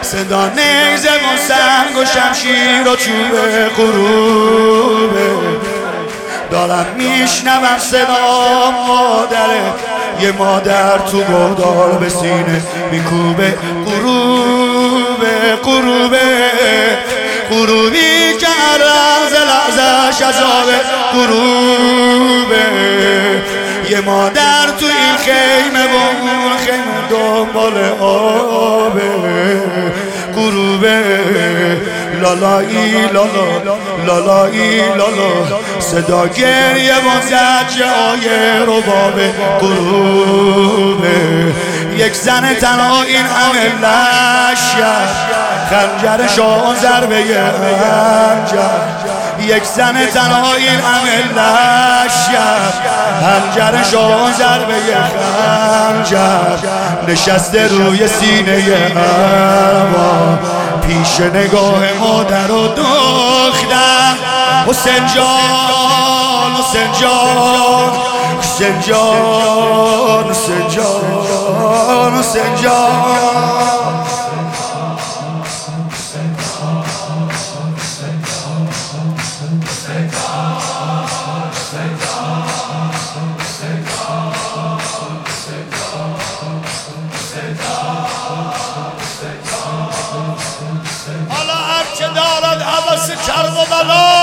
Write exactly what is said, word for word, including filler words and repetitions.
صدا نیزه و سنگ و شمشیر و چوب غروبه. دارم میشنوم صدا مادره، یه مادر تو گودال به سینه میکوبه. غروبه غروبه غروبی که هر لحظه لحظه‌اش عذابه. غروبه یه مادر تو این خیمه و اون خیمه دنبال آبه. غروبه لالایی لالا لالایی لالا، صدا گریه و زجه های ربابه. غروبه یک زن تنها این همه لشکر، خنجر شاه ضربه خنجر. یک زن تنها این همه لشکر، خنجر شاه ضربه خنجر. نشسته روی سینه هوا پیش نگاه مادر و دختر. حسین جان حسین جان حسین جان حسین جان حسین جان. حالا هر که دارد حواس کرب و بلا